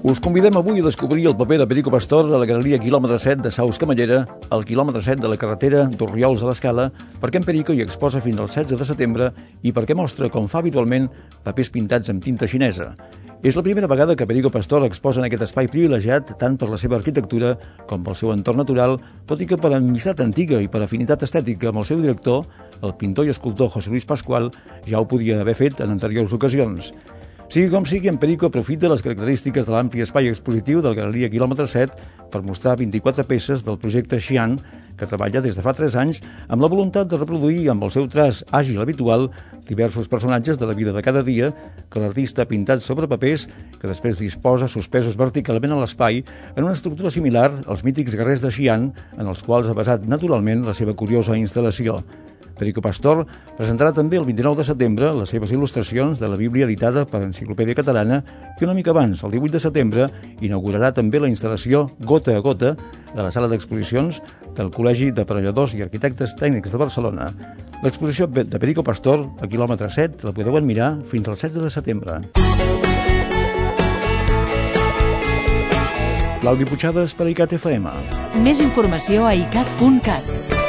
Us convidem avui a descobrir el paper de Perico Pastor a la galeria quilòmetre 7 de Saus Camallera, al quilòmetre 7 de la carretera d'Orriols a l'Escala, perquè en Perico hi exposa fins al 16 de setembre i perquè mostra, com fa habitualment, papers pintats amb tinta xinesa. És la primera vegada que Perico Pastor exposa en aquest espai privilegiat tant per la seva arquitectura com pel seu entorn natural, tot i que per amistat antiga i per afinitat estètica amb el seu director, el pintor i escultor José Luis Pascual, ja ho podia haver fet en anteriors ocasions. Sigui com sigui, en Perico aprofita les característiques de l'ampli espai expositiu de la galeria quilòmetre 7 per mostrar 24 peces del projecte Xi'an, que treballa des de fa 3 anys amb la voluntat de reproduir amb el seu traç àgil habitual diversos personatges de la vida de cada dia que l'artista ha pintat sobre papers que després disposa suspesos verticalment a l'espai en una estructura similar als mítics guerrers de Xi'an, en els quals ha basat naturalment la seva curiosa instal·lació. Perico Pastor presentarà també el 29 de setembre les seves il·lustracions de la Bíblia editada per Enciclopèdia Catalana i una mica abans, el 18 de setembre, inaugurarà també la instal·lació Gota a Gota de la sala d'exposicions del Col·legi d'Aparelladors i Arquitectes Tècnics de Barcelona. L'exposició de Perico Pastor, a quilòmetre 7, la podeu admirar fins al 16 de setembre. Claudi Puigades per ICAT FM. Més informació a icat.cat.